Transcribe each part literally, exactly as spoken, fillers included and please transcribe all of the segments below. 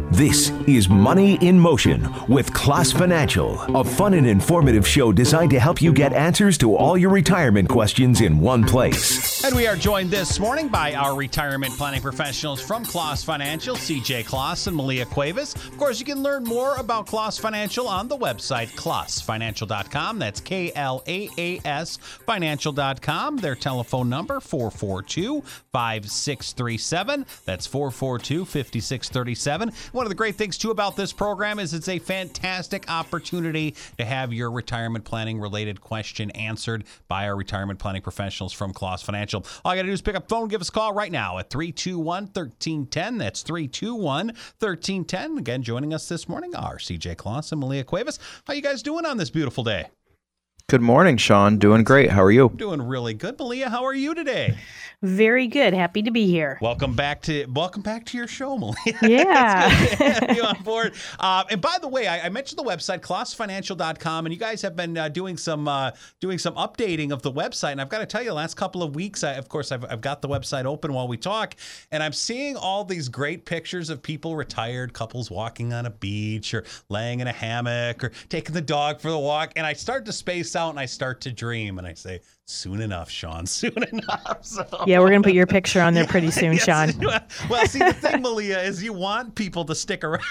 This is Money in Motion with Class Financial, a fun and informative show designed to help you get answers to all your retirement questions in one place. And we are joined this morning by our retirement planning professionals from Claas Financial, C J Claas and Malia Cuevas. Of course, you can learn more about Claas Financial on the website, claas financial dot com. That's K L A A S financial dot com. Their telephone number, four four two, five six three seven. That's four four two, five six three seven. One of the great things, too, about this program is it's a fantastic opportunity to have your retirement planning related question answered by our retirement planning professionals from Claas Financial. All you got to do is pick up the phone, give us a call right now at three two one, one three one zero. That's three two one, one three one zero. Again, joining us this morning are C J Claas and Malia Cuevas. How you guys doing on this beautiful day? Good morning, Sean. Doing great. How are you? Doing really good. Malia, how are you today? Very good. Happy to be here. Welcome back to welcome back to your show, Malia. Yeah. It's good to have you on board. Uh, and by the way, I, I mentioned the website, claas financial dot com, and you guys have been uh, doing some uh, doing some updating of the website. And I've got to tell you, the last couple of weeks, I, of course, I've, I've got the website open while we talk, and I'm seeing all these great pictures of people, retired couples walking on a beach or laying in a hammock or taking the dog for the walk. And I start to space out and I start to dream, and I say, soon enough, Sean, soon enough. So. Yeah, we're going to put your picture on there pretty soon, yes. Sean. Well, see, the thing, Malia, is you want people to stick around.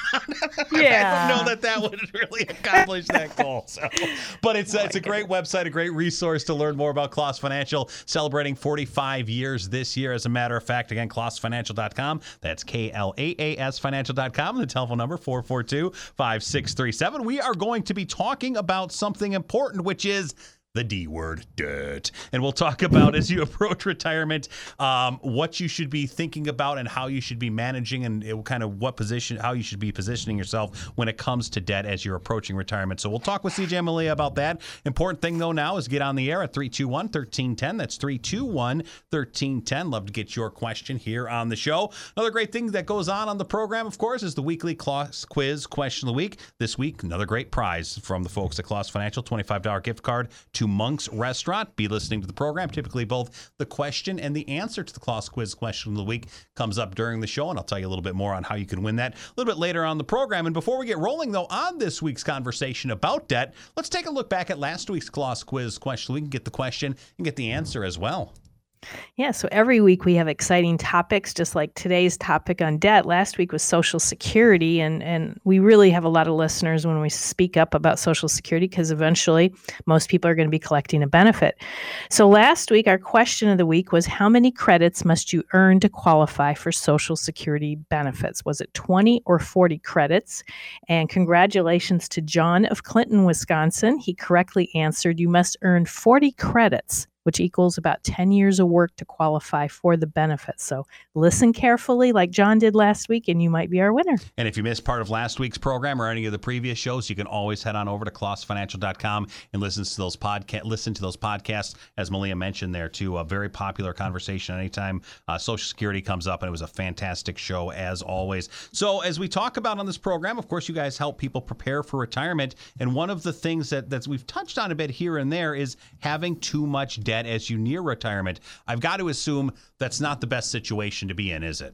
Yeah. I don't know that that would really accomplish that goal. So, but it's, uh, it's a great website, a great resource to learn more about Claas Financial, celebrating forty-five years this year. As a matter of fact, again, claas financial dot com. That's K L A A S financial dot com. The telephone number, four four two, five six three seven. We are going to be talking about something important, which is the D word, debt. And we'll talk about, as you approach retirement, um, what you should be thinking about and how you should be managing and it, kind of what position, how you should be positioning yourself when it comes to debt as you're approaching retirement. So we'll talk with C J and Malia about that. Important thing, though, now is get on the air at three two one, one three one zero. That's three two one, one three one zero. Love to get your question here on the show. Another great thing that goes on on the program, of course, is the weekly Claas Quiz Question of the Week. This week, another great prize from the folks at Claas Financial, twenty-five dollars gift card to Monk's Restaurant. Be listening to the program. Typically, both the question and the answer to the Claas Quiz Question of the Week comes up during the show, and I'll tell you a little bit more on how you can win that a little bit later on the program. And before we get rolling, though, on this week's conversation about debt, let's take a look back at last week's Claas Quiz Question. We can get the question and get the answer as well. Yeah, so every week we have exciting topics, just like today's topic on debt. Last week was Social Security, and, and we really have a lot of listeners when we speak up about Social Security because eventually most people are going to be collecting a benefit. So last week, our question of the week was, how many credits must you earn to qualify for Social Security benefits? Was it twenty or forty credits? And congratulations to John of Clinton, Wisconsin. He correctly answered, you must earn forty credits, which equals about ten years of work to qualify for the benefits. So listen carefully like John did last week, and you might be our winner. And if you missed part of last week's program or any of the previous shows, you can always head on over to claas financial dot com and listen to those podca- listen to those podcasts, as Malia mentioned there, too. A very popular conversation anytime uh, Social Security comes up, and it was a fantastic show, as always. So as we talk about on this program, of course, you guys help people prepare for retirement, and one of the things that that's we've touched on a bit here and there is having too much debt as you near retirement. I've got to assume that's not the best situation to be in, is it?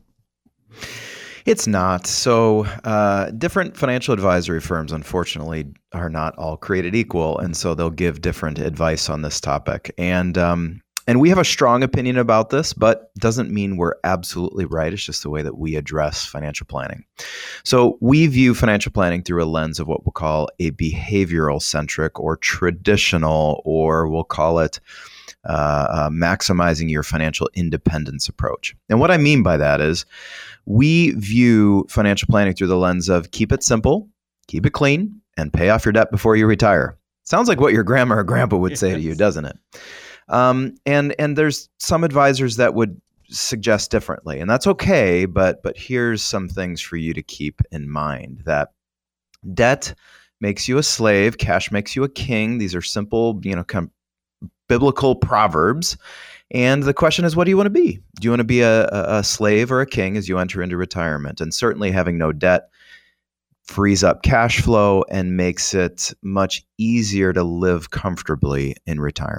It's not. So uh, different financial advisory firms, unfortunately, are not all created equal. And so they'll give different advice on this topic. And um, and we have a strong opinion about this, but doesn't mean we're absolutely right. It's just the way that we address financial planning. So we view financial planning through a lens of what we'll call a behavioral centric or traditional, or we'll call it Uh, uh, maximizing your financial independence approach. And what I mean by that is we view financial planning through the lens of keep it simple, keep it clean, and pay off your debt before you retire. Sounds like what your grandma or grandpa would say yes. to you, doesn't it? Um, and and there's some advisors that would suggest differently, and that's okay, but but here's some things for you to keep in mind. That debt makes you a slave, cash makes you a king. These are simple, you know, kind of biblical proverbs. And the question is, what do you want to be? Do you want to be a, a slave or a king as you enter into retirement? And certainly having no debt frees up cash flow and makes it much easier to live comfortably in retirement.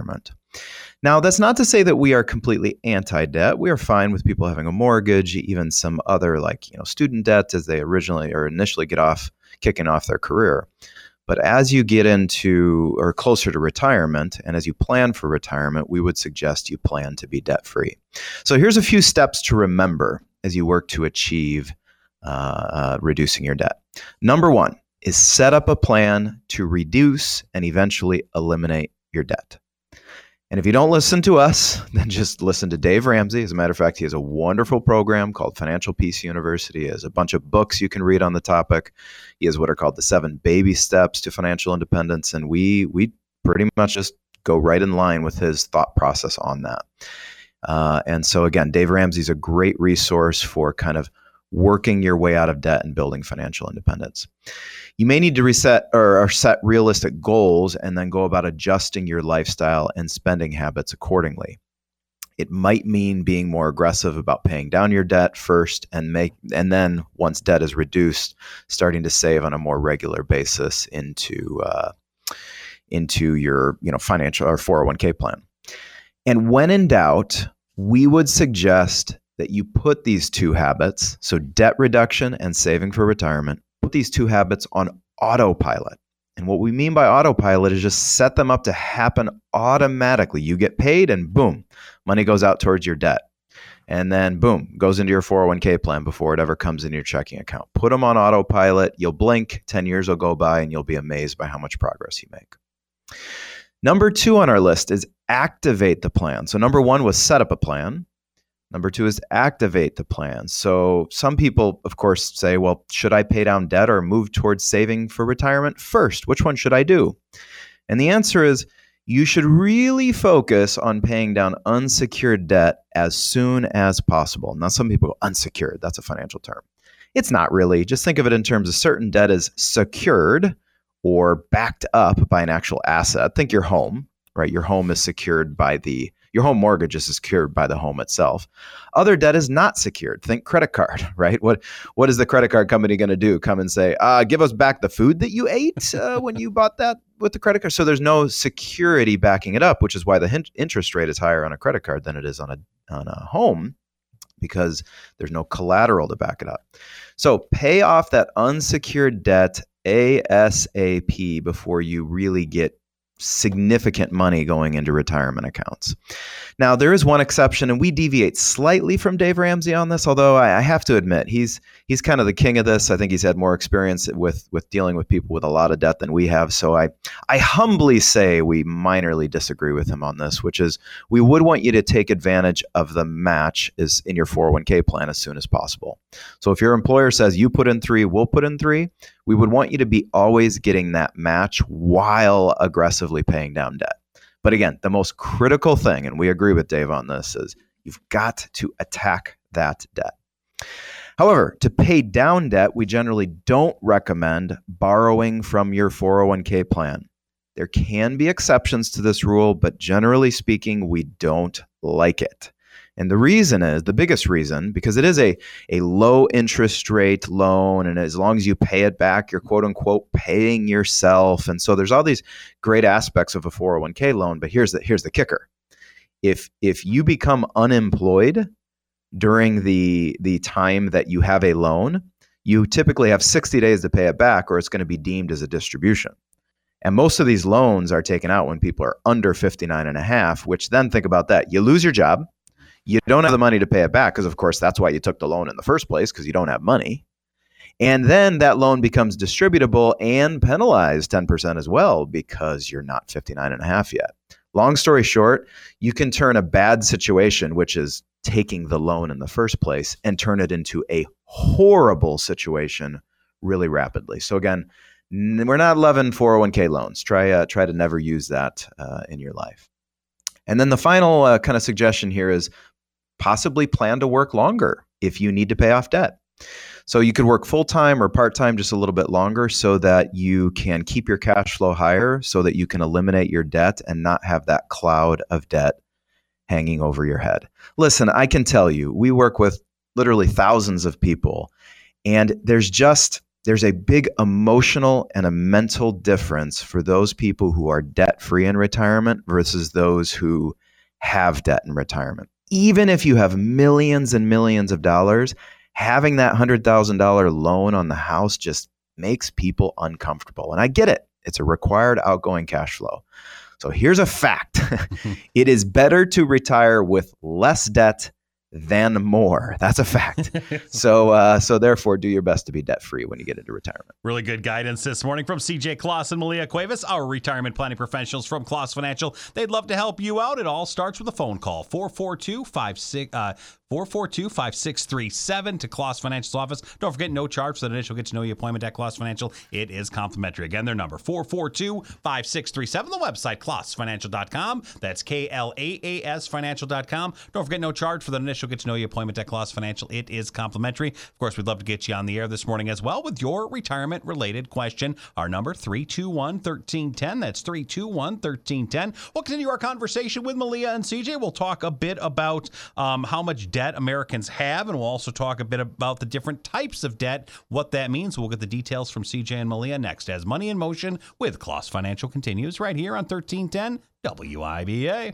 Now, that's not to say that we are completely anti-debt. We are fine with people having a mortgage, even some other like, you know, student debt as they originally or initially get off, kicking off their career. But as you get into or closer to retirement, and as you plan for retirement, we would suggest you plan to be debt-free. So here's a few steps to remember as you work to achieve uh, uh, reducing your debt. Number one is set up a plan to reduce and eventually eliminate your debt. And if you don't listen to us, then just listen to Dave Ramsey. As a matter of fact, he has a wonderful program called Financial Peace University. He has a bunch of books you can read on the topic. He has what are called the seven baby steps to financial independence. And we we pretty much just go right in line with his thought process on that. Uh, and so again, Dave Ramsey is a great resource for kind of working your way out of debt and building financial independence. You may need to reset or, or set realistic goals and then go about adjusting your lifestyle and spending habits accordingly. It might mean being more aggressive about paying down your debt first and make and then once debt is reduced, starting to save on a more regular basis into uh, into your you know financial or four oh one k plan. And when in doubt, we would suggest that you put these two habits, so debt reduction and saving for retirement, put these two habits on autopilot. And what we mean by autopilot is just set them up to happen automatically. You get paid and boom, money goes out towards your debt. And then boom, goes into your four oh one k plan before it ever comes into your checking account. Put them on autopilot. You'll blink, ten years will go by and you'll be amazed by how much progress you make. Number two on our list is activate the plan. So number one was set up a plan. Number two is activate the plan. So some people, of course, say, well, should I pay down debt or move towards saving for retirement first? Which one should I do? And the answer is you should really focus on paying down unsecured debt as soon as possible. Now, some people go, unsecured, that's a financial term. It's not really. Just think of it in terms of certain debt is secured or backed up by an actual asset. Think your home, right? Your home is secured by the Your home mortgage is secured by the home itself. Other debt is not secured. Think credit card, right? What What is the credit card company going to do? Come and say, uh, give us back the food that you ate uh, when you bought that with the credit card. So there's no security backing it up, which is why the hin- interest rate is higher on a credit card than it is on a on a home, because there's no collateral to back it up. So pay off that unsecured debt ASAP before you really get significant money going into retirement accounts. Now, there is one exception, and we deviate slightly from Dave Ramsey on this, although I, I have to admit, he's he's kind of the king of this. I think he's had more experience with with dealing with people with a lot of debt than we have. So I, I humbly say we minorly disagree with him on this, which is we would want you to take advantage of the match is in your four oh one k plan as soon as possible. So if your employer says you put in three, we'll put in three, we would want you to be always getting that match while aggressively paying down debt. But again, the most critical thing, and we agree with Dave on this, is you've got to attack that debt. However, to pay down debt, we generally don't recommend borrowing from your four oh one k plan. There can be exceptions to this rule, but generally speaking, we don't like it. And the reason is, the biggest reason, because it is a, a low interest rate loan, and as long as you pay it back, you're quote unquote paying yourself. And so there's all these great aspects of a four oh one k loan, but here's the here's the kicker. If if you become unemployed during the the time that you have a loan, you typically have sixty days to pay it back, or it's going to be deemed as a distribution. And most of these loans are taken out when people are under fifty-nine and a half, which then think about that. You lose your job. You don't have the money to pay it back because, of course, that's why you took the loan in the first place, because you don't have money. And then that loan becomes distributable and penalized ten percent as well because you're not fifty-nine and a half yet. Long story short, you can turn a bad situation, which is taking the loan in the first place, and turn it into a horrible situation really rapidly. So again, we're not loving four oh one k loans. Try, uh, try to never use that uh, in your life. And then the final uh, kind of suggestion here is possibly plan to work longer if you need to pay off debt. So you could work full-time or part-time just a little bit longer so that you can keep your cash flow higher so that you can eliminate your debt and not have that cloud of debt hanging over your head. Listen, I can tell you, we work with literally thousands of people, and there's just there's a big emotional and a mental difference for those people who are debt-free in retirement versus those who have debt in retirement. Even if you have millions and millions of dollars, having that one hundred thousand dollars loan on the house just makes people uncomfortable. And I get it. It's a required outgoing cash flow. So here's a fact. It is better to retire with less debt than more. That's a fact. so uh, so therefore, do your best to be debt-free when you get into retirement. Really good guidance this morning from C J Kloss and Malia Cuevas, our retirement planning professionals from Kloss Financial. They'd love to help you out. It all starts with a phone call. four four two, five six uh, four four two, five six three seven to Kloss Financial's office. Don't forget, no charge for that initial get-to-know-you appointment at Kloss Financial. It is complimentary. Again, their number, four four two, five six three seven. The website, kloss financial dot com. That's K L A A S financial dot com. Don't forget, no charge for that initial get-to-know-you appointment at Kloss Financial. It is complimentary. Of course, we'd love to get you on the air this morning as well with your retirement-related question. Our number, three two one, one three one zero. That's three two one, one three one zero. We'll continue our conversation with Malia and C J. We'll talk a bit about um, how much debt Americans have, and we'll also talk a bit about the different types of debt, what that means. We'll get the details from C J and Malia next as Money in Motion with Kloss Financial continues right here on thirteen ten W I B A.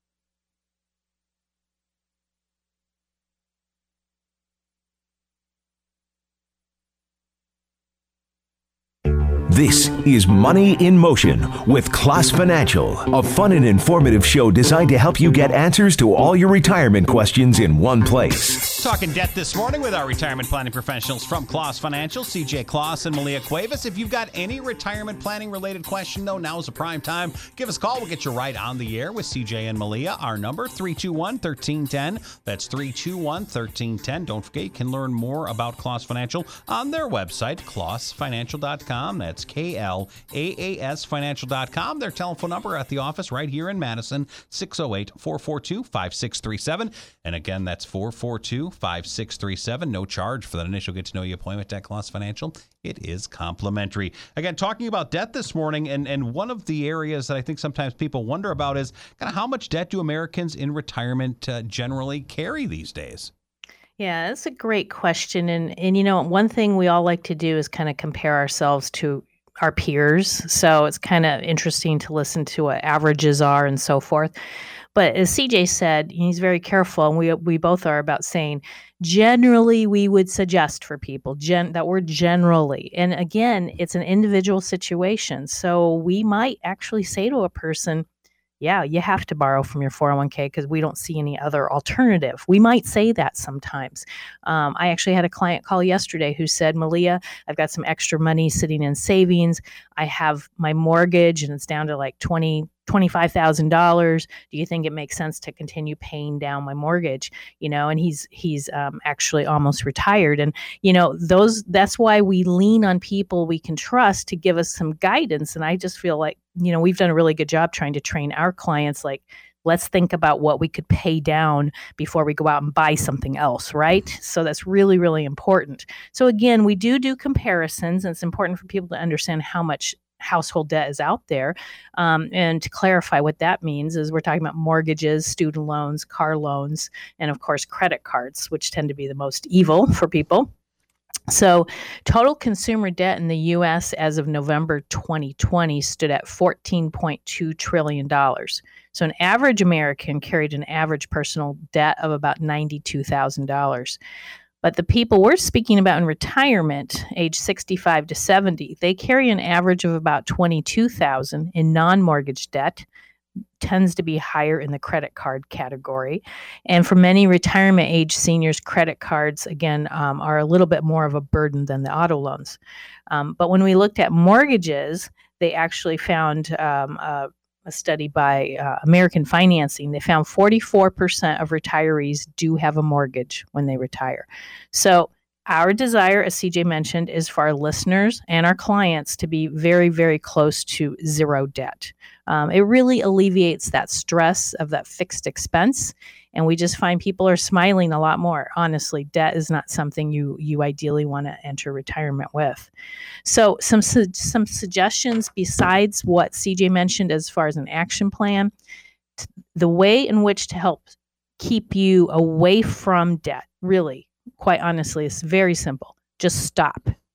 This is Money in Motion with Kloss Financial, a fun and informative show designed to help you get answers to all your retirement questions in one place. Talking debt this morning with our retirement planning professionals from Kloss Financial, C J Kloss and Malia Cuevas. If you've got any retirement planning related question, though, now's the prime time. Give us a call. We'll get you right on the air with C J and Malia. Our number, three two one, one three one zero. That's three two one, one three one zero. Don't forget, you can learn more about Kloss Financial on their website, kloss financial dot com. That's K L A A S financial dot com. Their telephone number at the office right here in Madison, six oh eight, four four two, five six three seven. And again, that's four four two, five six three seven. No charge for that initial get-to-know-you appointment at Kloss Financial. It is complimentary. Again, talking about debt this morning, and, and one of the areas that I think sometimes people wonder about is kind of how much debt do Americans in retirement uh, generally carry these days? Yeah, that's a great question. And, and, you know, one thing we all like to do is kind of compare ourselves to our peers. So it's kind of interesting to listen to what averages are and so forth. But as C J said, he's very careful, and we we both are, about saying generally we would suggest for people, gen, that word generally. And again, it's an individual situation. So we might actually say to a person, yeah, you have to borrow from your four oh one k because we don't see any other alternative. We might say that sometimes. Um, I actually had a client call yesterday who said, Malia, I've got some extra money sitting in savings. I have my mortgage and it's down to like twenty, twenty-five thousand dollars. Do you think it makes sense to continue paying down my mortgage? You know, and he's he's um, actually almost retired. And, you know, those that's why we lean on people we can trust to give us some guidance. And I just feel like, you know, we've done a really good job trying to train our clients, like, let's think about what we could pay down before we go out and buy something else, right? So that's really, really important. So again, we do do comparisons, and it's important for people to understand how much household debt is out there. Um, and to clarify what that means is we're talking about mortgages, student loans, car loans, and of course, credit cards, which tend to be the most evil for people. So total consumer debt in the U S as of November twenty twenty stood at fourteen point two trillion dollars. So an average American carried an average personal debt of about ninety-two thousand dollars. But the people we're speaking about in retirement, age sixty-five to seventy, they carry an average of about twenty-two thousand dollars in non-mortgage debt. Tends to be higher in the credit card category. And for many retirement age seniors, credit cards, again, um, are a little bit more of a burden than the auto loans. Um, but when we looked at mortgages, they actually found um, a, a study by uh, American Financing. They found forty-four percent of retirees do have a mortgage when they retire. So our desire, as C J mentioned, is for our listeners and our clients to be very, very close to zero debt. Um, it really alleviates that stress of that fixed expense. And we just find people are smiling a lot more. Honestly, debt is not something you you ideally want to enter retirement with. So some, su- some suggestions besides what C J mentioned as far as an action plan, t- the way in which to help keep you away from debt, really, quite honestly, it's very simple. Just stop.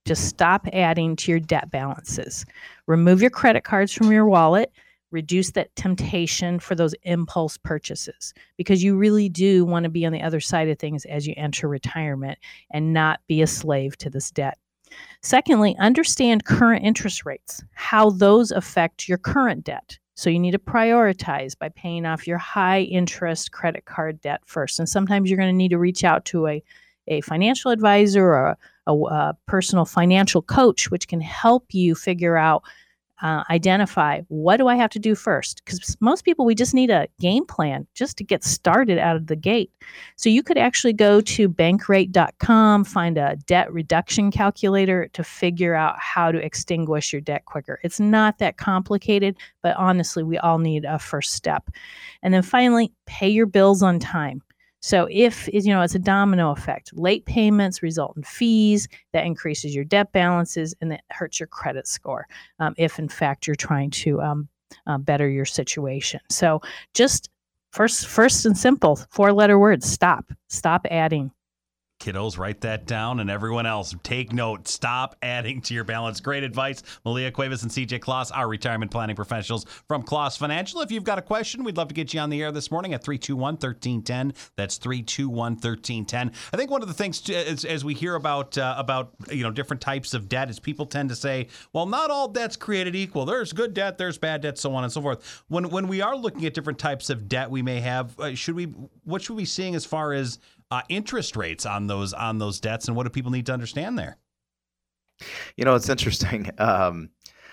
Just stop adding to your debt balances. Remove your credit cards from your wallet. Reduce that temptation for those impulse purchases, because you really do want to be on the other side of things as you enter retirement and not be a slave to this debt. Secondly, understand current interest rates, how those affect your current debt. So you need to prioritize by paying off your high interest credit card debt first. And sometimes you're going to need to reach out to a, a financial advisor or a, a, a personal financial coach, which can help you figure out, uh, identify, what do I have to do first? Because most people, we just need a game plan just to get started out of the gate. So you could actually go to bankrate dot com, find a debt reduction calculator to figure out how to extinguish your debt quicker. It's not that complicated, but honestly, we all need a first step. And then finally, pay your bills on time. So if, you know, it's a domino effect, late payments result in fees, that increases your debt balances, and that hurts your credit score, um, if in fact you're trying to um, uh, better your situation. So just first, first and simple, four letter words, stop, stop adding. Kiddos, write that down, and everyone else, take note. Stop adding to your balance. Great advice. Malia Cuevas and C J Kloss, our retirement planning professionals from Kloss Financial. If you've got a question, we'd love to get you on the air this morning at three two one, one three one zero. That's three two one, one three one zero. I think one of the things, as, as we hear about uh, about you know different types of debt, is people tend to say, well, not all debt's created equal. There's good debt, there's bad debt, so on and so forth. When when we are looking at different types of debt we may have, uh, should we what should we be seeing as far as Uh, interest rates on those on those debts, and what do people need to understand there? You know, it's interesting. Um,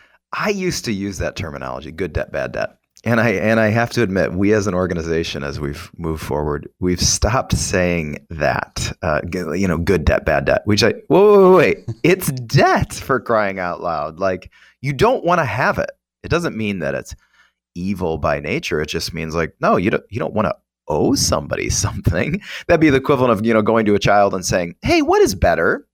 I used to use that terminology, good debt, bad debt. And I and I have to admit, we as an organization, as we've moved forward, we've stopped saying that, uh, you know, good debt, bad debt. We say, whoa, wait, wait, wait. It's debt, for crying out loud. Like, you don't want to have it. It doesn't mean that it's evil by nature. It just means like, no, you don't, you don't want to owe somebody something. That'd be the equivalent of, you know, going to a child and saying, hey, what is better,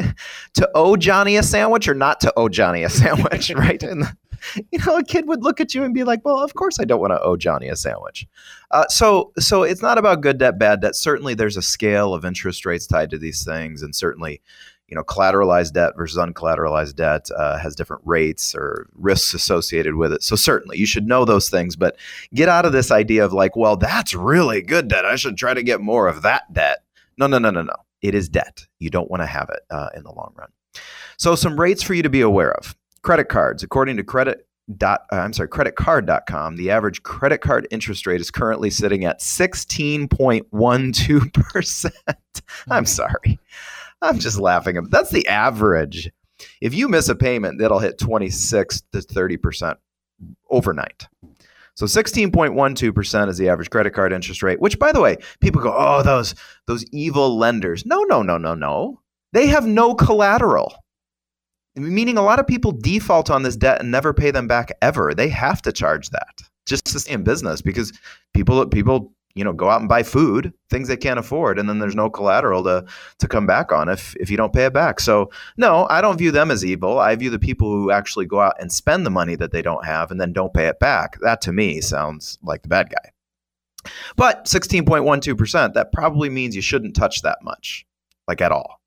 to owe Johnny a sandwich or not to owe Johnny a sandwich, right? And, you know, a kid would look at you and be like, well, of course I don't want to owe Johnny a sandwich. Uh, so so it's not about good debt, bad debt. Certainly there's a scale of interest rates tied to these things. And certainly, you know, collateralized debt versus uncollateralized debt uh, has different rates or risks associated with it. So certainly you should know those things, but get out of this idea of like, well, that's really good debt, I should try to get more of that debt. No, no, no, no, no. It is debt. You don't want to have it uh, in the long run. So some rates for you to be aware of. Credit cards, according to credit dot uh, I'm sorry, credit card dot com, the average credit card interest rate is currently sitting at sixteen point one two percent. I'm sorry. I'm just laughing. That's the average. If you miss a payment, that'll hit twenty-six to thirty percent overnight. So sixteen point one two percent is the average credit card interest rate, which, by the way, people go, oh, those those evil lenders. No, no, no, no, no. They have no collateral. Meaning a lot of people default on this debt and never pay them back ever. They have to charge that just to stay in business, because people people you know go out and buy food, things they can't afford, and then there's no collateral to to come back on if if you don't pay it back. So no, I don't view them as evil. I view the people who actually go out and spend the money that they don't have and then don't pay it back. That to me sounds like the bad guy. But sixteen point one two percent, that probably means you shouldn't touch that much, like at all.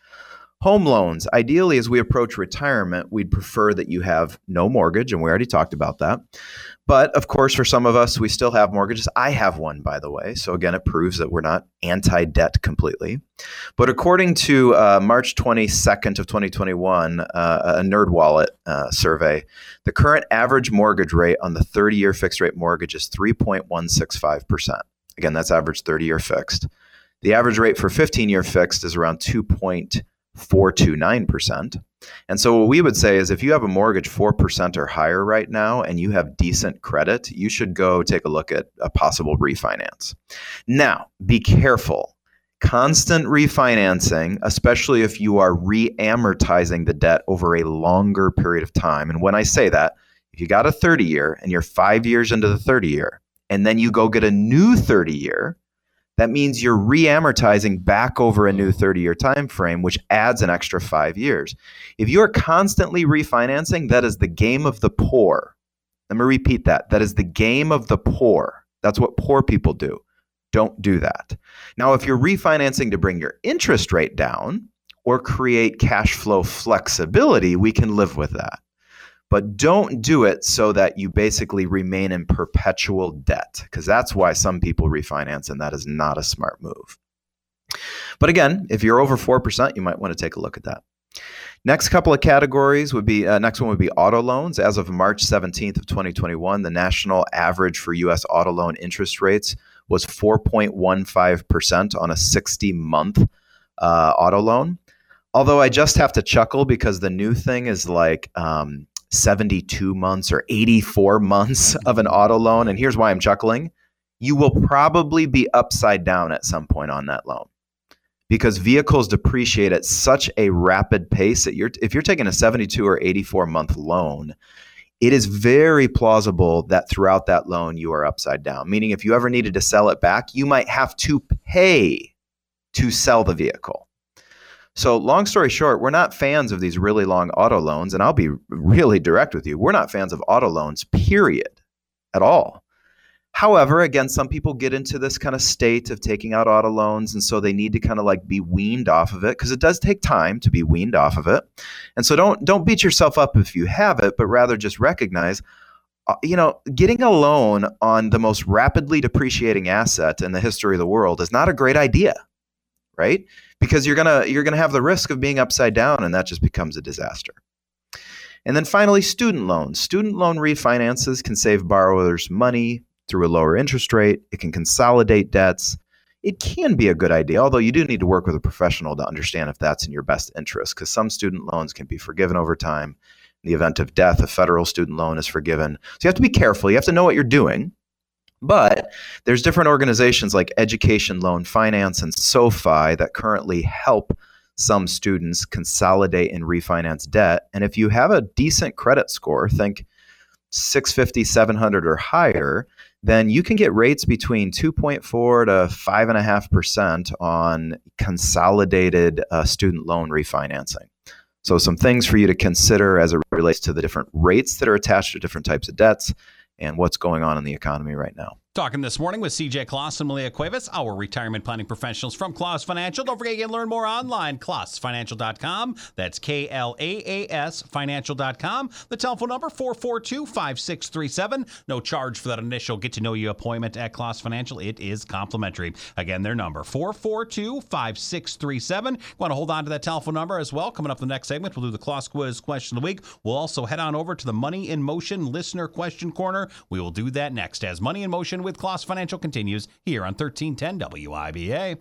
Home loans. Ideally, as we approach retirement, we'd prefer that you have no mortgage, and we already talked about that. But of course, for some of us, we still have mortgages. I have one, by the way. So again, it proves that we're not anti-debt completely. But according to uh, March twenty-second of twenty twenty-one, uh, a NerdWallet uh, survey, the current average mortgage rate on the thirty-year fixed rate mortgage is three point one six five percent. Again, that's average thirty-year fixed. The average rate for fifteen-year fixed is around two point four two nine percent. And so what we would say is if you have a mortgage four percent or higher right now and you have decent credit, you should go take a look at a possible refinance. Now, be careful. Constant refinancing, especially if you are re-amortizing the debt over a longer period of time. And when I say that, if you got a thirty year and you're five years into the thirty year, and then you go get a new thirty year, that means you're re-amortizing back over a new thirty-year time frame, which adds an extra five years. If you're constantly refinancing, that is the game of the poor. Let me repeat that. That is the game of the poor. That's what poor people do. Don't do that. Now, if you're refinancing to bring your interest rate down, or create cash flow flexibility, we can live with that. But don't do it so that you basically remain in perpetual debt, because that's why some people refinance, and that is not a smart move. But again, if you're over four percent, you might want to take a look at that. Next couple of categories would be, uh, next one would be auto loans. As of March seventeenth of twenty twenty-one, the national average for U S auto loan interest rates was four point one five percent on a sixty month uh, auto loan. Although I just have to chuckle because the new thing is like um, seventy-two months or eighty-four months of an auto loan. And here's why I'm chuckling. You will probably be upside down at some point on that loan, because vehicles depreciate at such a rapid pace that you're, if you're taking a seventy-two or eighty-four month loan, it is very plausible that throughout that loan you are upside down. Meaning if you ever needed to sell it back, you might have to pay to sell the vehicle. So long story short, we're not fans of these really long auto loans. And I'll be really direct with you. We're not fans of auto loans, period, at all. However, again, some people get into this kind of state of taking out auto loans, and so they need to kind of like be weaned off of it, because it does take time to be weaned off of it. And so don't don't beat yourself up if you have it, but rather just recognize, uh, you know, getting a loan on the most rapidly depreciating asset in the history of the world is not a great idea, right? Because you're gonna you're gonna have the risk of being upside down, and that just becomes a disaster. And then finally, student loans. Student loan refinances can save borrowers money through a lower interest rate. It can consolidate debts. It can be a good idea, although you do need to work with a professional to understand if that's in your best interest, because some student loans can be forgiven over time. In the event of death, a federal student loan is forgiven. So you have to be careful. You have to know what you're doing. But there's different organizations like Education Loan Finance and SoFi that currently help some students consolidate and refinance debt. And if you have a decent credit score, think six fifty, seven hundred or higher, then you can get rates between two point four to five point five percent on consolidated uh, student loan refinancing. So some things for you to consider as it relates to the different rates that are attached to different types of debts and what's going on in the economy right now. Talking this morning with C J Kloss and Malia Cuevas, our retirement planning professionals from Kloss Financial. Don't forget, you can learn more online, kloss financial dot com. That's K L A A S financial dot com. The telephone number, four four two, five six three seven. No charge for that initial get-to-know-you appointment at Kloss Financial. It is complimentary. Again, their number, four four two, five six three seven. Want to hold on to that telephone number as well. Coming up in the next segment, we'll do the Kloss Quiz question of the week. We'll also head on over to the Money in Motion Listener Question Corner. We will do that next as Money in Motion with Kloss Financial continues here on thirteen ten W I B A.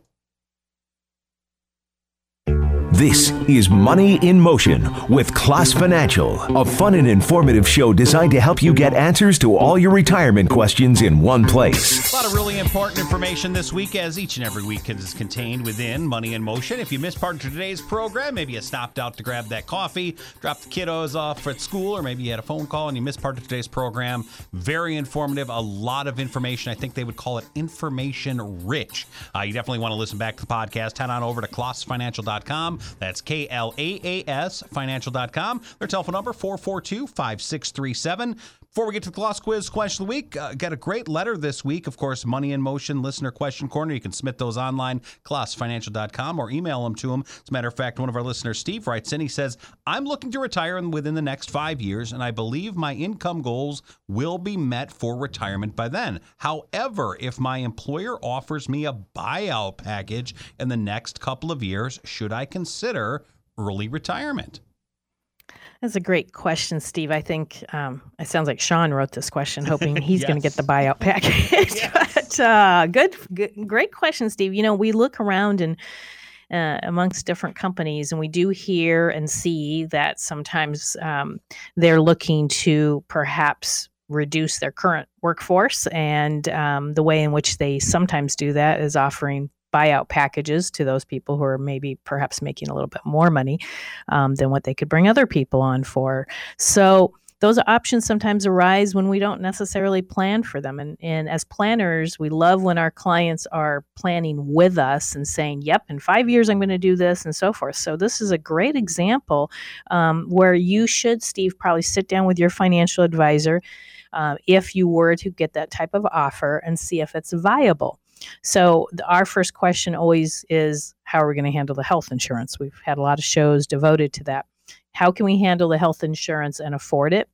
This is Money in Motion with Kloss Financial, a fun and informative show designed to help you get answers to all your retirement questions in one place. A lot of really important information this week, as each and every week is contained within Money in Motion. If you missed part of today's program, maybe you stopped out to grab that coffee, dropped the kiddos off at school, or maybe you had a phone call and you missed part of today's program. Very informative, a lot of information. I think they would call it information rich. Uh, you definitely want to listen back to the podcast. Head on over to kloss financial dot com. That's K L A A S financial dot com. Their telephone number, four four two, five six three seven. Before we get to the Kloss Quiz question of the week, uh, got a great letter this week. Of course, Money in Motion Listener Question Corner. You can submit those online, kloss financial dot com, or email them to them. As a matter of fact, one of our listeners, Steve, writes in. He says, I'm looking to retire within the next five years, and I believe my income goals will be met for retirement by then. However, if my employer offers me a buyout package in the next couple of years, should I consider early retirement? That's a great question, Steve. I think um, it sounds like Sean wrote this question, hoping he's Yes. going to get the buyout package. Yes. But uh, good, good, great question, Steve. You know, we look around and uh, amongst different companies, and we do hear and see that sometimes um, they're looking to perhaps reduce their current workforce, and um, the way in which they sometimes do that is offering buyout packages to those people who are maybe perhaps making a little bit more money um, than what they could bring other people on for. So those options sometimes arise when we don't necessarily plan for them. And, and as planners, we love when our clients are planning with us and saying, yep, in five years, I'm going to do this and so forth. So this is a great example um, where you should, Steve, probably sit down with your financial advisor uh, if you were to get that type of offer and see if it's viable. So the, our first question always is, how are we going to handle the health insurance? We've had a lot of shows devoted to that. How can we handle the health insurance and afford it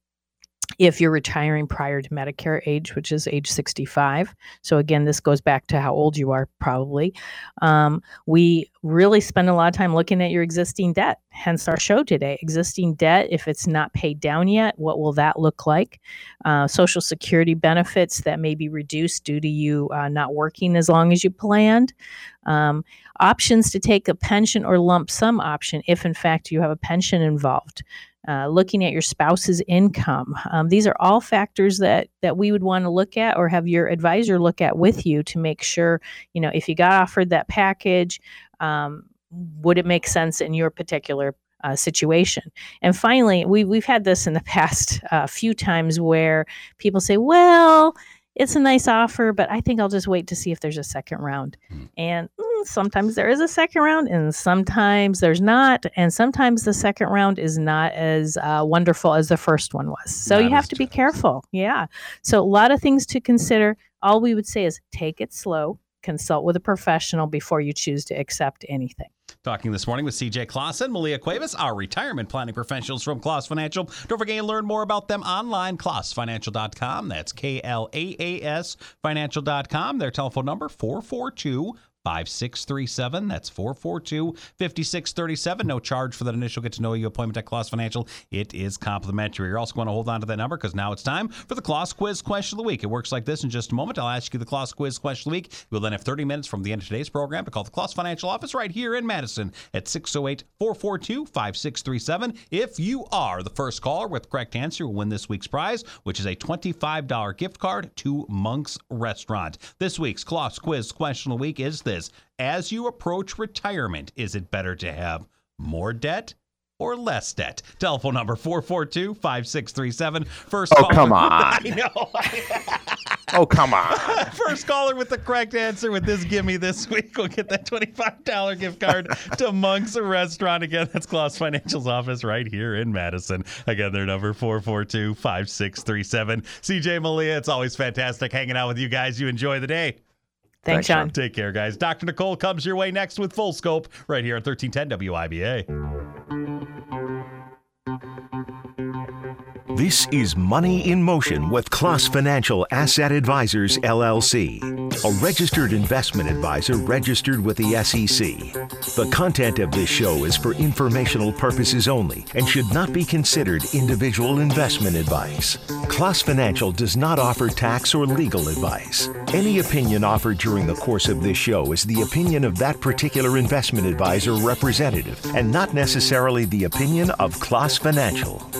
if you're retiring prior to Medicare age, which is age sixty-five? So again, this goes back to how old you are probably. Um, we really spend a lot of time looking at your existing debt, hence our show today. Existing debt, if it's not paid down yet, what will that look like? Uh, Social Security benefits that may be reduced due to you uh, not working as long as you planned. Um, options to take a pension or lump sum option if in fact you have a pension involved. Uh, looking at your spouse's income. Um, these are all factors that that we would want to look at or have your advisor look at with you to make sure, you know, if you got offered that package, um, would it make sense in your particular uh, situation? And finally, we, we've had this in the past uh, few times where people say, well, it's a nice offer, but I think I'll just wait to see if there's a second round. Mm. And mm, sometimes there is a second round and sometimes there's not. And sometimes the second round is not as uh, wonderful as the first one was. So that you have to be careful. Yeah. So a lot of things to consider. All we would say is take it slow, consult with a professional before you choose to accept anything. Talking this morning with C J Clausen and Malia Cuevas, our retirement planning professionals from Klaas Financial. Don't forget to learn more about them online, klaas financial dot com. That's K L A A S financial dot com. Their telephone number, four four two, five six three seven. That's four four two, five six three seven. No charge for that initial get-to-know-you appointment at Klaas Financial. It is complimentary. You're also going to hold on to that number because now it's time for the Klaas Quiz Question of the Week. It works like this in just a moment. I'll ask you the Klaas Quiz Question of the Week. You'll then have thirty minutes from the end of today's program to call the Klaas Financial office right here in Madison at six oh eight, four four two, five six three seven. If you are the first caller with the correct answer, you'll win this week's prize, which is a twenty-five dollars gift card to Monk's Restaurant. This week's Klaas Quiz Question of the Week is this. As you approach retirement, is it better to have more debt or less debt? Telephone number four four two, five six three seven. First oh, caller. come on. I know. oh, come on. First caller with the correct answer with this gimme this week will get that twenty-five dollars gift card to Monk's Restaurant. Again, that's Klaas Financial's office right here in Madison. Again, their number four four two, five six three seven. C J, Malia, it's always fantastic hanging out with you guys. You enjoy the day. Thanks, John. Take care, guys. Doctor Nicole comes your way next with Full Scope right here at thirteen ten W I B A. This is Money in Motion with Klaas Financial Asset Advisors, L L C, a registered investment advisor registered with the S E C. The content of this show is for informational purposes only and should not be considered individual investment advice. Klaas Financial does not offer tax or legal advice. Any opinion offered during the course of this show is the opinion of that particular investment advisor representative and not necessarily the opinion of Klaas Financial.